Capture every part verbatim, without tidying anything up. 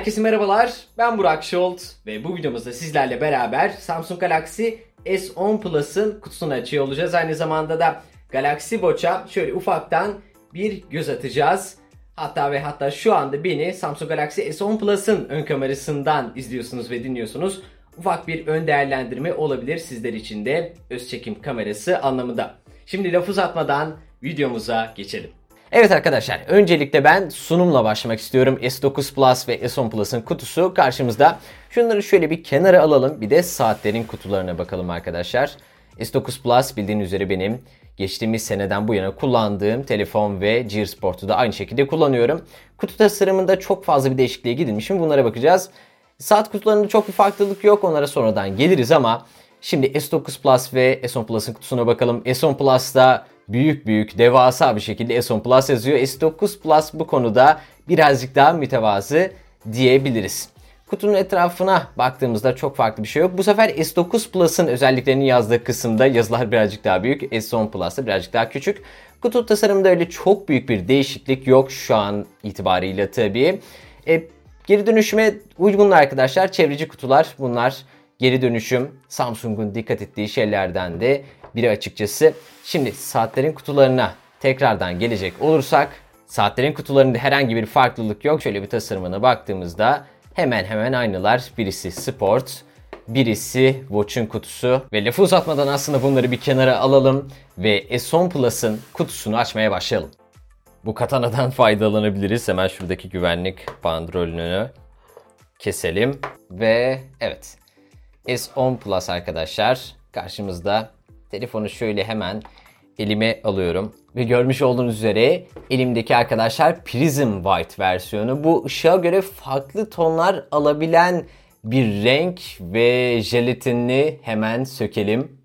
Herkese merhabalar, ben Burak Şolt ve bu videomuzda sizlerle beraber Samsung Galaxy S on Plus'ın kutusunu açıyor olacağız. Aynı zamanda da Galaxy Watch'a şöyle ufaktan bir göz atacağız. Hatta ve hatta şu anda beni Samsung Galaxy S on Plus'ın ön kamerasından izliyorsunuz ve dinliyorsunuz. Ufak bir ön değerlendirme olabilir sizler için de öz çekim kamerası anlamında. Şimdi laf uzatmadan videomuza geçelim. Evet arkadaşlar, öncelikle ben sunumla başlamak istiyorum. S dokuz Plus ve S on Plus'ın kutusu karşımızda. Şunları şöyle bir kenara alalım. Bir de saatlerin kutularına bakalım arkadaşlar. S dokuz Plus bildiğiniz üzere benim geçtiğimiz seneden bu yana kullandığım telefon ve Gear Sport'u da aynı şekilde kullanıyorum. Kutu tasarımında çok fazla bir değişikliğe gidilmiş mi bunlara bakacağız. Saat kutularında çok bir farklılık yok, onlara sonradan geliriz ama şimdi S dokuz Plus ve S on Plus'ın kutusuna bakalım. S on Plus'ta büyük büyük devasa bir şekilde S on Plus yazıyor. S dokuz Plus bu konuda birazcık daha mütevazı diyebiliriz. Kutunun etrafına baktığımızda çok farklı bir şey yok. Bu sefer S dokuz Plus'ın özelliklerini yazdığı kısımda yazılar birazcık daha büyük. S on Plus'ta birazcık daha küçük. Kutu tasarımında öyle çok büyük bir değişiklik yok şu an itibariyle tabii. E, geri dönüşüme uygunlar arkadaşlar. Çevreci kutular bunlar. Geri dönüşüm Samsung'un dikkat ettiği şeylerden de biri açıkçası. Şimdi saatlerin kutularına tekrardan gelecek olursak, saatlerin kutularında herhangi bir farklılık yok. Şöyle bir tasarımına baktığımızda hemen hemen aynılar. Birisi Sport, birisi Watch'un kutusu ve lafı uzatmadan aslında bunları bir kenara alalım ve S on Plus'ın kutusunu açmaya başlayalım. Bu katanadan faydalanabiliriz. Hemen şuradaki güvenlik bandrolünü keselim ve evet, S on Plus arkadaşlar karşımızda. Telefonu şöyle hemen elime alıyorum ve görmüş olduğunuz üzere elimdeki arkadaşlar Prism White versiyonu. Bu ışığa göre farklı tonlar alabilen bir renk ve jelatinini hemen sökelim.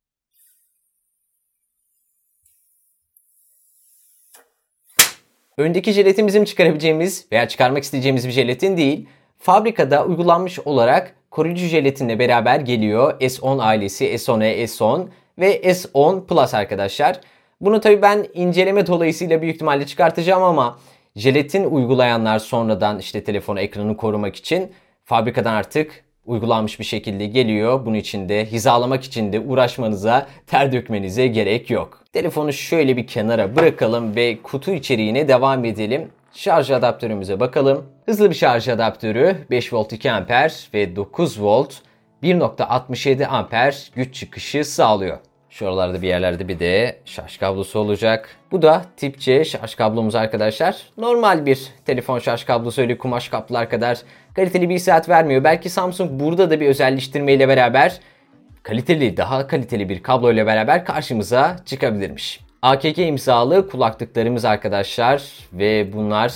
Öndeki jelatin bizim çıkarabileceğimiz veya çıkarmak isteyeceğimiz bir jelatin değil. Fabrikada uygulanmış olarak koruyucu jelatinle beraber geliyor. S on ailesi, S on e, S on ve S on Plus arkadaşlar. Bunu tabii ben inceleme dolayısıyla büyük ihtimalle çıkartacağım ama jelatin uygulayanlar sonradan işte telefonu ekranını korumak için fabrikadan artık uygulanmış bir şekilde geliyor. Bunun için de hizalamak için de uğraşmanıza, ter dökmenize gerek yok. Telefonu şöyle bir kenara bırakalım ve kutu içeriğine devam edelim. Şarj adaptörümüze bakalım. Hızlı bir şarj adaptörü beş volt iki amper ve dokuz volt bir nokta altmış yedi amper güç çıkışı sağlıyor. Şuralarda bir yerlerde bir de şarj kablosu olacak. Bu da tip C şarj kablomuz arkadaşlar. Normal bir telefon şarj kablosu, öyle kumaş kaplılar kadar kaliteli bir saat vermiyor. Belki Samsung burada da bir özelleştirme ile beraber kaliteli, daha kaliteli bir kablo ile beraber karşımıza çıkabilirmiş. A K G imzalı kulaklıklarımız arkadaşlar ve bunlar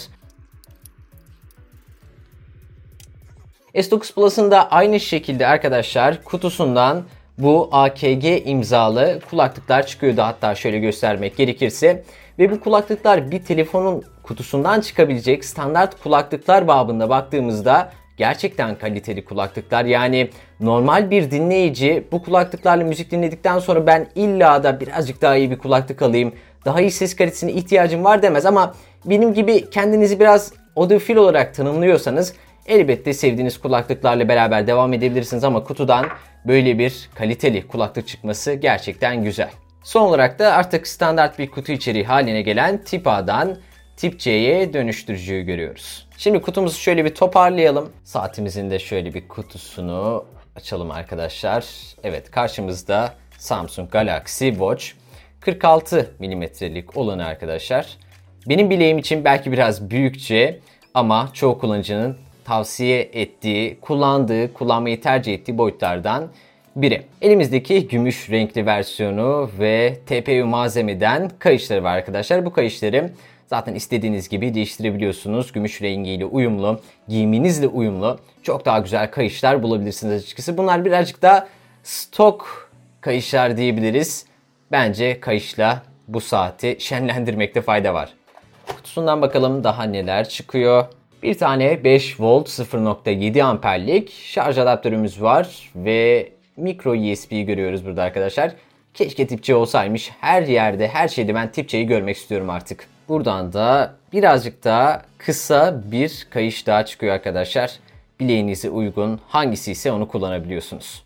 S dokuz Plus'ın da aynı şekilde arkadaşlar kutusundan bu A K G imzalı kulaklıklar çıkıyordu, hatta şöyle göstermek gerekirse. Ve bu kulaklıklar bir telefonun kutusundan çıkabilecek standart kulaklıklar babında baktığımızda gerçekten kaliteli kulaklıklar. Yani normal bir dinleyici bu kulaklıklarla müzik dinledikten sonra ben illa da birazcık daha iyi bir kulaklık alayım, daha iyi ses kalitesine ihtiyacım var demez. Ama benim gibi kendinizi biraz audiofil olarak tanımlıyorsanız elbette sevdiğiniz kulaklıklarla beraber devam edebilirsiniz ama kutudan böyle bir kaliteli kulaklık çıkması gerçekten güzel. Son olarak da artık standart bir kutu içeriği haline gelen tip A'dan tip C'ye dönüştürücüyü görüyoruz. Şimdi kutumuzu şöyle bir toparlayalım. Saatimizin de şöyle bir kutusunu açalım arkadaşlar. Evet, karşımızda Samsung Galaxy Watch kırk altı milimetrelik olanı arkadaşlar. Benim bileğim için belki biraz büyükçe ama çoğu kullanıcının tavsiye ettiği, kullandığı, kullanmayı tercih ettiği boyutlardan biri. Elimizdeki gümüş renkli versiyonu ve T P U malzemeden kayışları var arkadaşlar. Bu kayışları zaten istediğiniz gibi değiştirebiliyorsunuz. Gümüş rengiyle uyumlu, giyiminizle uyumlu çok daha güzel kayışlar bulabilirsiniz açıkçası. Bunlar birazcık daha stok kayışlar diyebiliriz. Bence kayışla bu saati şenlendirmekte fayda var. Kutusundan bakalım daha neler çıkıyor. Bir tane beş volt sıfır nokta yedi amperlik şarj adaptörümüz var ve micro U S B'yi görüyoruz burada arkadaşlar. Keşke tip C olsaymış. Her yerde, her şeyde ben tip C'yi görmek istiyorum artık. Buradan da birazcık daha kısa bir kayış daha çıkıyor arkadaşlar. bileğinize uygun hangisi ise onu kullanabiliyorsunuz.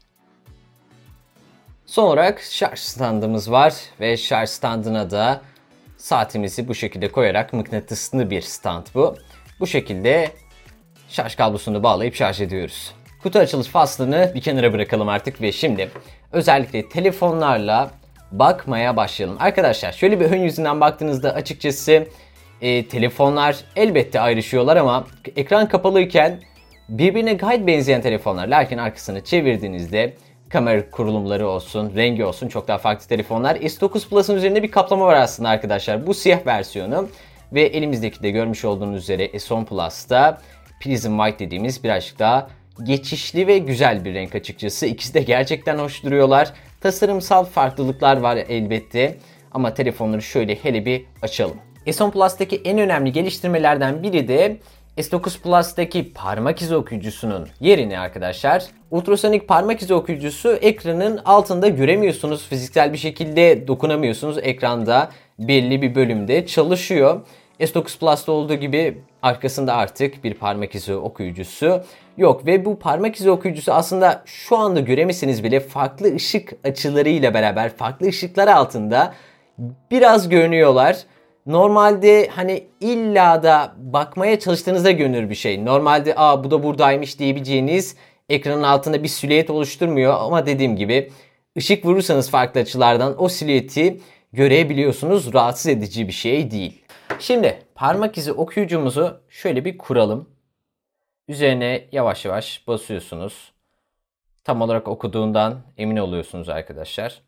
Son olarak şarj standımız var ve şarj standına da saatimizi bu şekilde koyarak, mıknatıslı bir stand bu. Bu şekilde şarj kablosunu bağlayıp şarj ediyoruz. Kutu açılış faslını bir kenara bırakalım artık ve şimdi özellikle telefonlarla bakmaya başlayalım. Arkadaşlar şöyle bir ön yüzünden baktığınızda açıkçası e, telefonlar elbette ayrışıyorlar ama ekran kapalıyken birbirine gayet benzeyen telefonlar. Lakin arkasını çevirdiğinizde kamera kurulumları olsun, rengi olsun çok daha farklı telefonlar. S dokuz Plus'ın üzerinde bir kaplama var aslında arkadaşlar. Bu siyah versiyonu ve elimizdeki de görmüş olduğunuz üzere S on Plus'ta Prism White dediğimiz birazcık daha geçişli ve güzel bir renk açıkçası. İkisi de gerçekten hoş duruyorlar. Tasarımsal farklılıklar var elbette ama telefonları şöyle hele bir açalım. S on Plus'taki en önemli geliştirmelerden biri de S dokuz Plus'taki parmak izi okuyucusunun yerini arkadaşlar. Ultrasonik parmak izi okuyucusu ekranın altında göremiyorsunuz. Fiziksel bir şekilde dokunamıyorsunuz. Ekranda belli bir bölümde çalışıyor. S dokuz Plus'ta olduğu gibi arkasında artık bir parmak izi okuyucusu yok. Ve bu parmak izi okuyucusu aslında şu anda göremeseniz bile farklı ışık açılarıyla beraber farklı ışıklar altında biraz görünüyorlar. Normalde hani illa da bakmaya çalıştığınızda görünür bir şey. Normalde aa bu da buradaymış diyebileceğiniz ekranın altında bir silüet oluşturmuyor. Ama dediğim gibi ışık vurursanız farklı açılardan o silüeti görebiliyorsunuz. Rahatsız edici bir şey değil. Şimdi parmak izi okuyucumuzu şöyle bir kuralım. Üzerine yavaş yavaş basıyorsunuz. Tam olarak okuduğundan emin oluyorsunuz arkadaşlar.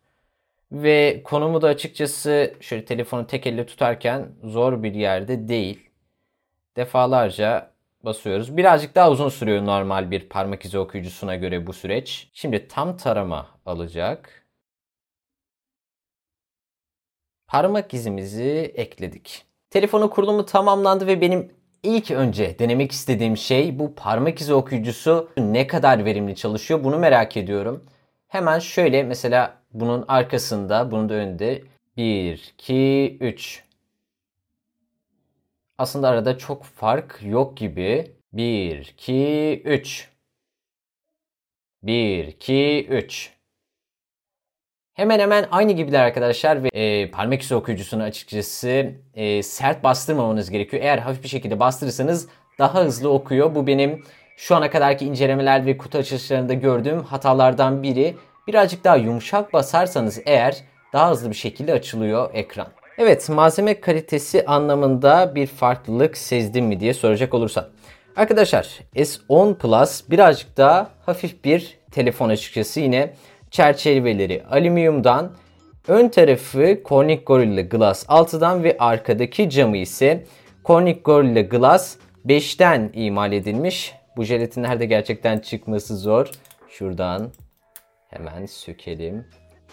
Ve konumu da açıkçası şöyle telefonu tek elle tutarken zor bir yerde değil. Defalarca basıyoruz. Birazcık daha uzun sürüyor normal bir parmak izi okuyucusuna göre bu süreç. Şimdi tam tarama alacak. Parmak izimizi ekledik. Telefonun kurulumu tamamlandı ve benim ilk önce denemek istediğim şey bu parmak izi okuyucusu ne kadar verimli çalışıyor bunu merak ediyorum. Hemen şöyle mesela bunun arkasında, bunun da önünde bir, iki, üç. Aslında arada çok fark yok gibi. bir, iki, üç. bir, iki, üç. Hemen hemen aynı gibiler arkadaşlar ve e, parmak izi okuyucusunu açıkçası e, sert bastırmamanız gerekiyor. Eğer hafif bir şekilde bastırırsanız daha hızlı okuyor. Bu benim şu ana kadarki incelemeler ve kutu açılışlarında gördüğüm hatalardan biri. Birazcık daha yumuşak basarsanız eğer daha hızlı bir şekilde açılıyor ekran. Evet, malzeme kalitesi anlamında bir farklılık sezdim mi diye soracak olursam. Arkadaşlar S on Plus birazcık daha hafif bir telefon açıkçası. Yine çerçeveleri alüminyumdan, ön tarafı Corning Gorilla Glass altıdan ve arkadaki camı ise Corning Gorilla Glass beşten imal edilmiş. Bu jelatinler de gerçekten çıkması zor. Şuradan hemen sökelim.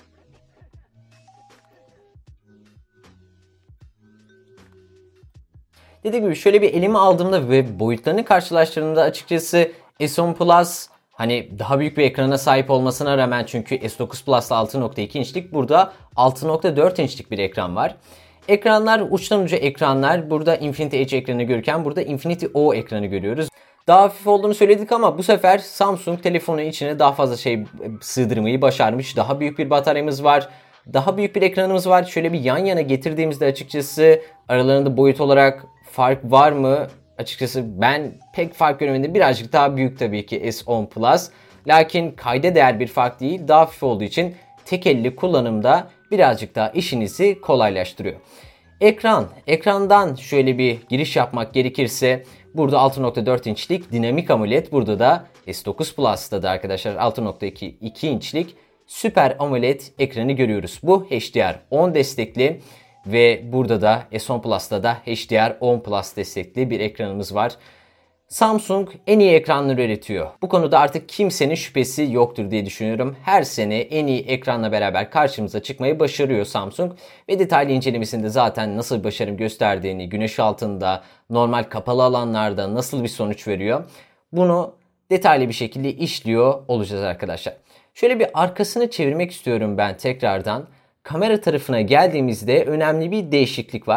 Dediğim gibi şöyle bir elime aldığımda ve boyutlarını karşılaştırdığımda açıkçası S on Plus hani daha büyük bir ekrana sahip olmasına rağmen, çünkü S dokuz Plus'ta altı nokta iki inçlik, burada altı nokta dört inçlik bir ekran var. Ekranlar uçtan uca ekranlar. Burada Infinity Edge ekranı görürken burada Infinity O ekranı görüyoruz. Daha hafif olduğunu söyledik ama bu sefer Samsung telefonun içine daha fazla şey sığdırmayı başarmış. Daha büyük bir bataryamız var. Daha büyük bir ekranımız var. Şöyle bir yan yana getirdiğimizde açıkçası aralarında boyut olarak fark var mı? Açıkçası ben pek fark göremedim. Birazcık daha büyük tabii ki S on Plus. Lakin kayda değer bir fark değil. Daha hafif olduğu için tek elli kullanımda birazcık daha işinizi kolaylaştırıyor. Ekran. Ekrandan şöyle bir giriş yapmak gerekirse burada altı nokta dört inçlik dinamik AMOLED. Burada da S dokuz Plus'ta da arkadaşlar altı nokta iki inçlik Super AMOLED ekranı görüyoruz. Bu H D R on destekli ve burada da S on Plus'ta da H D R on Plus destekli bir ekranımız var. Samsung en iyi ekranları üretiyor. Bu konuda artık kimsenin şüphesi yoktur diye düşünüyorum. Her sene en iyi ekranla beraber karşımıza çıkmayı başarıyor Samsung. Ve detaylı incelemesinde zaten nasıl bir başarım gösterdiğini, güneş altında, normal kapalı alanlarda nasıl bir sonuç veriyor, bunu detaylı bir şekilde işliyor olacağız arkadaşlar. Şöyle bir arkasını çevirmek istiyorum ben tekrardan. Kamera tarafına geldiğimizde önemli bir değişiklik var.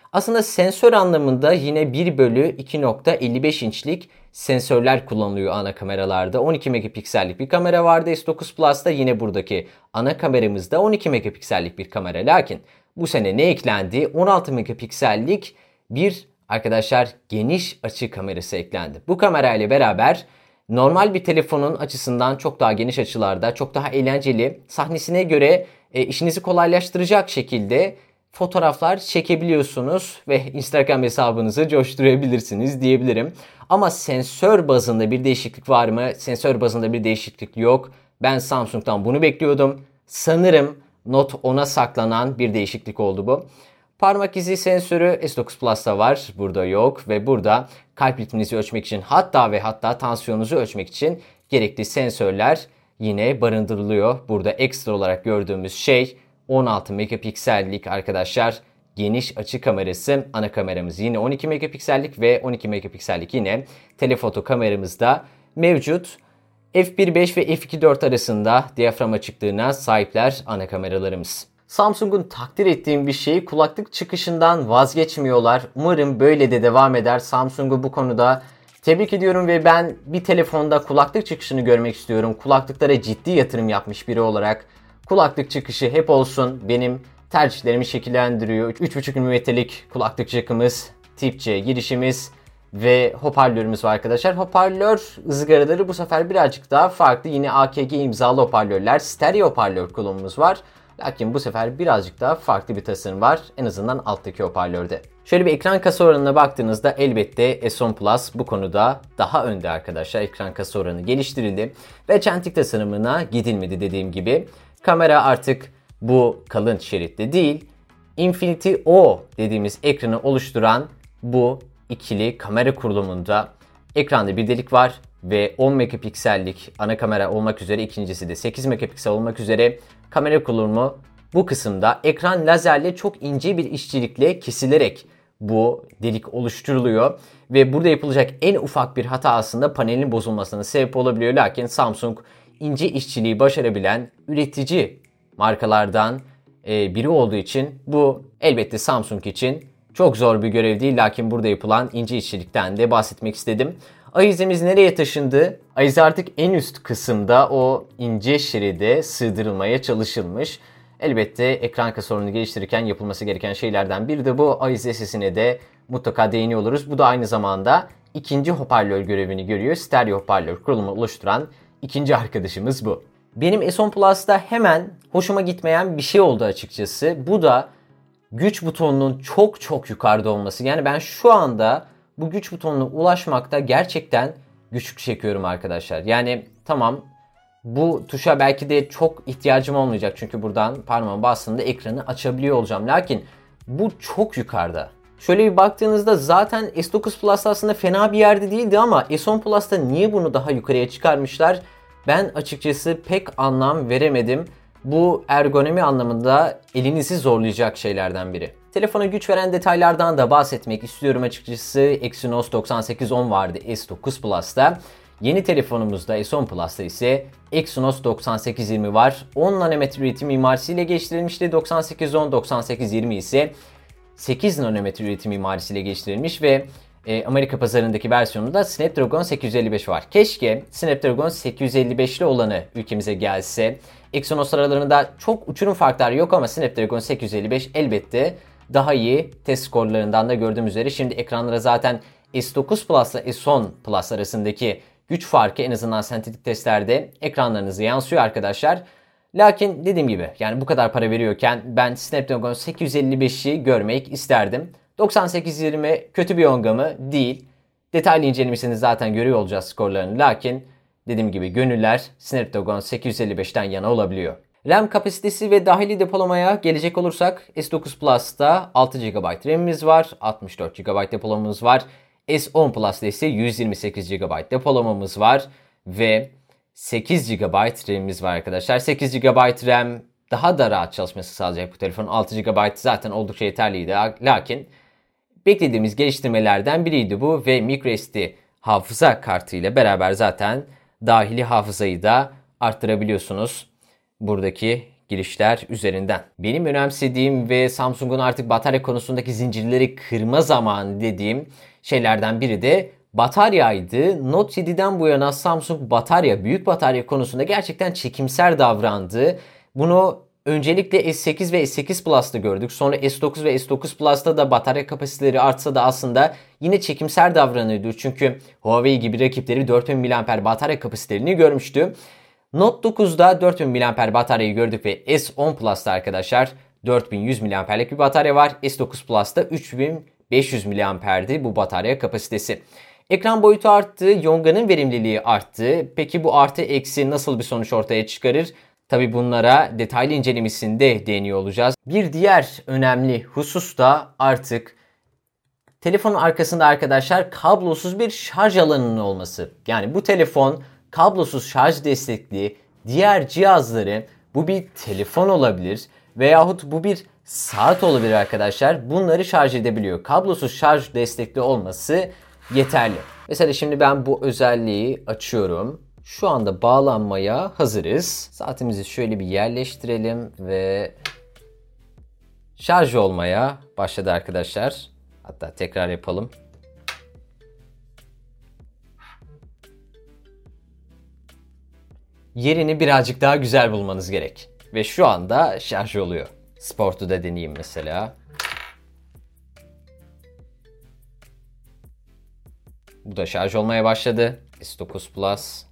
Aslında sensör anlamında yine bir bölü iki nokta elli beş inçlik sensörler kullanılıyor ana kameralarda. on iki megapiksellik bir kamera vardı S dokuz Plus'ta. Yine buradaki ana kameramızda on iki megapiksellik bir kamera. Lakin bu sene ne eklendi? on altı megapiksellik bir arkadaşlar geniş açı kamerası eklendi. Bu kamerayla beraber normal bir telefonun açısından çok daha geniş açılarda, çok daha eğlenceli, sahnesine göre e, işinizi kolaylaştıracak şekilde fotoğraflar çekebiliyorsunuz ve Instagram hesabınızı coşturabilirsiniz diyebilirim. Ama sensör bazında bir değişiklik var mı? Sensör bazında bir değişiklik yok. Ben Samsung'dan bunu bekliyordum. Sanırım Note ona saklanan bir değişiklik oldu bu. Parmak izi sensörü S dokuz Plus'ta var. Burada yok ve burada kalp ritminizi ölçmek için hatta ve hatta tansiyonunuzu ölçmek için gerekli sensörler yine barındırılıyor. Burada ekstra olarak gördüğümüz şey on altı megapiksellik arkadaşlar geniş açı kamerası. Ana kameramız yine on iki megapiksellik ve on iki megapiksellik yine telefoto kameramızda mevcut. f bir nokta beş ve f iki nokta dört arasında diyafram açıklığına sahipler ana kameralarımız. Samsung'un takdir ettiğim bir şey, kulaklık çıkışından vazgeçmiyorlar. Umarım böyle de devam eder. Samsung'u bu konuda tebrik ediyorum ve ben bir telefonda kulaklık çıkışını görmek istiyorum. Kulaklıklara ciddi yatırım yapmış biri olarak kulaklık çıkışı hep olsun, benim tercihlerimi şekillendiriyor. üç buçuk milimetrelik kulaklık jackımız, tip C girişimiz ve hoparlörümüz var arkadaşlar. Hoparlör ızgaraları bu sefer birazcık daha farklı. Yine A K G imzalı hoparlörler, stereo hoparlör kullanımımız var. Lakin bu sefer birazcık daha farklı bir tasarım var. En azından alttaki hoparlörde. Şöyle bir ekran kasa oranına baktığınızda elbette S on Plus bu konuda daha önde arkadaşlar. Ekran kasa oranı geliştirildi ve çentik tasarımına gidilmedi dediğim gibi. Kamera artık bu kalın şeritte değil, Infinity O dediğimiz ekranı oluşturan bu ikili kamera kurulumunda ekranda bir delik var ve on megapiksellik ana kamera olmak üzere, ikincisi de sekiz megapiksel olmak üzere kamera kurulumu bu kısımda ekran lazerle çok ince bir işçilikle kesilerek bu delik oluşturuluyor ve burada yapılacak en ufak bir hata aslında panelin bozulmasına sebep olabiliyor. Lakin Samsung ince işçiliği başarabilen üretici markalardan biri olduğu için bu elbette Samsung için çok zor bir görev değil. Lakin burada yapılan ince işçilikten de bahsetmek istedim. Ayizemiz nereye taşındı? Ayiz artık en üst kısımda o ince şeride sığdırılmaya çalışılmış. Elbette ekran kasa oranını geliştirirken yapılması gereken şeylerden biri de bu. Ayiz sesine de mutlaka değiniyor oluruz. Bu da aynı zamanda ikinci hoparlör görevini görüyor. Stereo hoparlör kurulumu oluşturan ikinci arkadaşımız bu. Benim S on Plus'ta hemen hoşuma gitmeyen bir şey oldu açıkçası. Bu da güç butonunun çok çok yukarıda olması. Yani ben şu anda bu güç butonuna ulaşmakta gerçekten güçlük çekiyorum arkadaşlar. Yani tamam, bu tuşa belki de çok ihtiyacım olmayacak. Çünkü buradan parmağımı bastığımda ekranı açabiliyor olacağım. Lakin bu çok yukarıda. Şöyle bir baktığınızda zaten S dokuz Plus aslında fena bir yerde değildi ama S on Plus'ta niye bunu daha yukarıya çıkarmışlar? Ben açıkçası pek anlam veremedim. Bu ergonomi anlamında elinizi zorlayacak şeylerden biri. Telefona güç veren detaylardan da bahsetmek istiyorum açıkçası. Exynos doksan sekiz on vardı S dokuz Plus'ta. Yeni telefonumuzda S on Plus'ta ise Exynos doksan sekiz yirmi var. on nanometre üretim mimarisiyle geliştirilmişti. doksan sekiz on, doksan sekiz yirmi ise sekiz nanometre üretim mimarisiyle geliştirilmiş ve e, Amerika pazarındaki versiyonunda Snapdragon sekiz yüz elli beş var. Keşke Snapdragon sekiz yüz elli beşli olanı ülkemize gelse. Exynos aralarında çok uçurum farklar yok ama Snapdragon sekiz yüz elli beş elbette daha iyi. Test skorlarından da gördüğümüz üzere şimdi ekranlara zaten S dokuz Plus ile S on Plus arasındaki güç farkı en azından sentetik testlerde ekranlarınıza yansıyor arkadaşlar. Lakin dediğim gibi yani bu kadar para veriyorken ben Snapdragon sekiz yüz elli beşi görmek isterdim. doksan sekiz yirmi kötü bir yonga mı? Değil. Detaylı incelemesini zaten görüyor olacağız skorlarını. Lakin dediğim gibi gönüller Snapdragon sekiz yüz elli beşten yana olabiliyor. RAM kapasitesi ve dahili depolamaya gelecek olursak S dokuz Plus'ta altı gigabayt RAM'imiz var. altmış dört gigabayt depolamamız var. S on Plus'ta ise yüz yirmi sekiz gigabayt depolamamız var. Ve sekiz gigabayt RAM'imiz var arkadaşlar. sekiz gigabayt RAM daha da rahat çalışması sağlayacak bu telefonun. altı gigabayt zaten oldukça yeterliydi. Lakin beklediğimiz geliştirmelerden biriydi bu ve microSD hafıza kartı ile beraber zaten dahili hafızayı da arttırabiliyorsunuz. Buradaki girişler üzerinden. Benim önemsediğim ve Samsung'un artık batarya konusundaki zincirleri kırma zamanı dediğim şeylerden biri de bataryaydı. Note yediden bu yana Samsung batarya, büyük batarya konusunda gerçekten çekimser davrandı. Bunu öncelikle S sekiz ve S sekiz Plus'ta gördük. Sonra S dokuz ve S dokuz Plus'ta da batarya kapasiteleri artsa da aslında yine çekimser davranıyordu. Çünkü Huawei gibi rakipleri dört bin miliamper batarya kapasitelerini görmüştü. Note dokuzda dört bin miliamper bataryayı gördük ve S on Plus'ta arkadaşlar dört bin yüz miliamperlik bir batarya var. S dokuz Plus'ta üç bin beş yüz miliamperdi bu batarya kapasitesi. Ekran boyutu arttı, yonganın verimliliği arttı. Peki bu artı eksi nasıl bir sonuç ortaya çıkarır? Tabi bunlara detaylı incelemesinde değiniyor olacağız. Bir diğer önemli husus da artık telefonun arkasında arkadaşlar kablosuz bir şarj alanının olması. Yani bu telefon kablosuz şarj destekli diğer cihazları, bu bir telefon olabilir veyahut bu bir saat olabilir arkadaşlar. Bunları şarj edebiliyor. Kablosuz şarj destekli olması yeterli. Mesela şimdi ben bu özelliği açıyorum. Şu anda bağlanmaya hazırız. Saatimizi şöyle bir yerleştirelim ve şarj olmaya başladı arkadaşlar. Hatta tekrar yapalım. Yerini birazcık daha güzel bulmanız gerek. Ve şu anda şarj oluyor. Sport'u da deneyeyim mesela. Bu da şarj olmaya başladı. S dokuz Plus.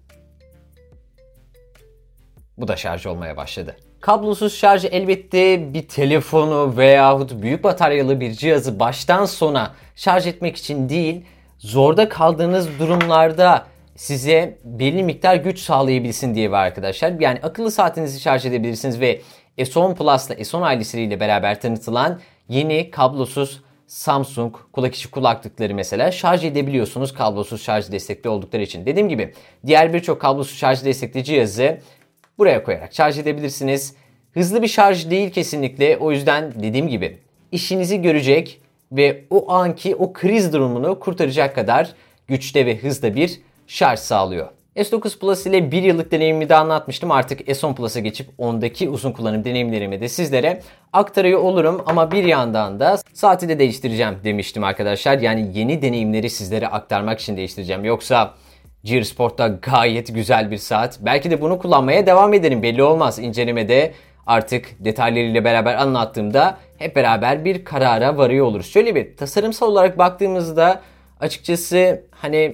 Bu da şarj olmaya başladı. Kablosuz şarj elbette bir telefonu veyahut büyük bataryalı bir cihazı baştan sona şarj etmek için değil, zorda kaldığınız durumlarda size belli miktar güç sağlayabilsin diye var arkadaşlar. Yani akıllı saatinizi şarj edebilirsiniz ve S on Plus'la S on ailesiyle beraber tanıtılan yeni kablosuz Samsung kulak içi kulaklıkları mesela şarj edebiliyorsunuz kablosuz şarj destekli oldukları için. Dediğim gibi diğer birçok kablosuz şarj destekli cihazı buraya koyarak şarj edebilirsiniz. Hızlı bir şarj değil kesinlikle. O yüzden dediğim gibi işinizi görecek ve o anki o kriz durumunu kurtaracak kadar güçte ve hızda bir şarj sağlıyor. S dokuz Plus ile bir yıllık deneyimimi de anlatmıştım. Artık S on Plus'a geçip ondaki uzun kullanım deneyimlerimi de sizlere aktarıyor olurum. Ama bir yandan da saati de değiştireceğim demiştim arkadaşlar. Yani yeni deneyimleri sizlere aktarmak için değiştireceğim. Yoksa Gear Sport'ta gayet güzel bir saat. Belki de bunu kullanmaya devam ederim. Belli olmaz. İncelemede artık detaylarıyla beraber anlattığımda hep beraber bir karara varıyor oluruz. Şöyle bir tasarımsal olarak baktığımızda açıkçası hani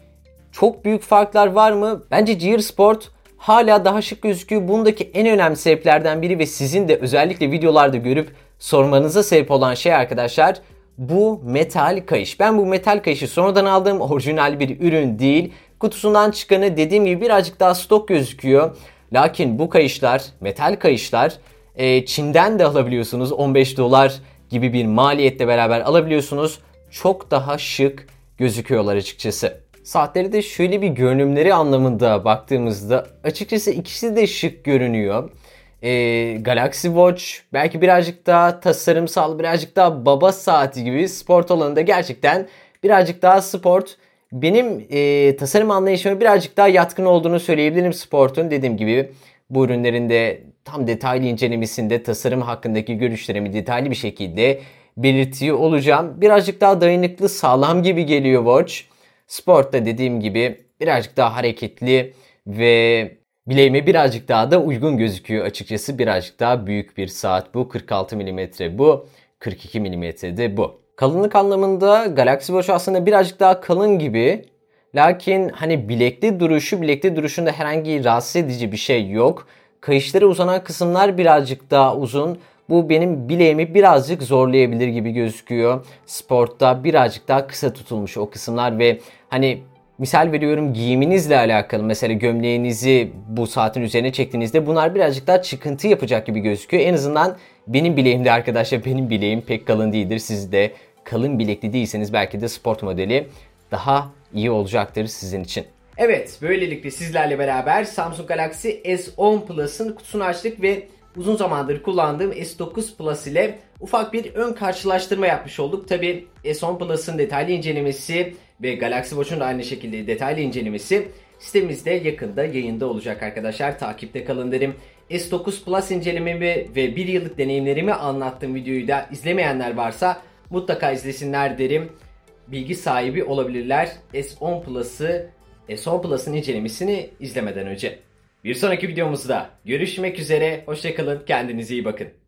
çok büyük farklar var mı? Bence Gear Sport hala daha şık gözüküyor. Bundaki en önemli sebeplerden biri ve sizin de özellikle videolarda görüp sormanıza sebep olan şey arkadaşlar, bu metal kayış. Ben bu metal kayışı sonradan aldığım orijinal bir ürün değil. Kutusundan çıkanı dediğim gibi birazcık daha stok gözüküyor. Lakin bu kayışlar, metal kayışlar Çin'den de alabiliyorsunuz. on beş dolar gibi bir maliyetle beraber alabiliyorsunuz. Çok daha şık gözüküyorlar açıkçası. Saatleri de şöyle bir görünümleri anlamında baktığımızda açıkçası ikisi de şık görünüyor. Ee, Galaxy Watch belki birazcık daha tasarımsal, birazcık daha baba saati gibi, spor alanında gerçekten birazcık daha sport. Benim e, tasarım anlayışıma birazcık daha yatkın olduğunu söyleyebilirim Sport'un. Dediğim gibi bu ürünlerin de tam detaylı incelemesinde tasarım hakkındaki görüşlerimi detaylı bir şekilde belirtiyor olacağım. Birazcık daha dayanıklı, sağlam gibi geliyor Watch. Sport'ta dediğim gibi birazcık daha hareketli ve bileğime birazcık daha da uygun gözüküyor açıkçası. Birazcık daha büyük bir saat bu. kırk altı milimetre bu. kırk iki milimetre de bu. Kalınlık anlamında Galaxy Watch aslında birazcık daha kalın gibi. Lakin hani bilekli duruşu, bilekli duruşunda herhangi rahatsız edici bir şey yok. Kayışlara uzanan kısımlar birazcık daha uzun. Bu benim bileğimi birazcık zorlayabilir gibi gözüküyor. Sport'ta birazcık daha kısa tutulmuş o kısımlar ve hani misal veriyorum giyiminizle alakalı mesela gömleğinizi bu saatin üzerine çektiğinizde bunlar birazcık daha çıkıntı yapacak gibi gözüküyor. En azından benim bileğimde arkadaşlar, benim bileğim pek kalın değildir. Siz de kalın bilekli değilseniz belki de sport modeli daha iyi olacaktır sizin için. Evet, böylelikle sizlerle beraber Samsung Galaxy S on Plus'ın kutusunu açtık ve uzun zamandır kullandığım S dokuz Plus ile ufak bir ön karşılaştırma yapmış olduk. Tabi S on Plus'ın detaylı incelemesi ve Galaxy Watch'un da aynı şekilde detaylı incelemesi sitemizde yakında yayında olacak arkadaşlar. Takipte kalın derim. S dokuz Plus incelememi ve bir yıllık deneyimlerimi anlattığım videoyu da izlemeyenler varsa mutlaka izlesinler derim. Bilgi sahibi olabilirler S on Plus'ı, S on Plus'ın incelemesini izlemeden önce. Bir sonraki videomuzda görüşmek üzere. Hoşça kalın. Kendinize iyi bakın.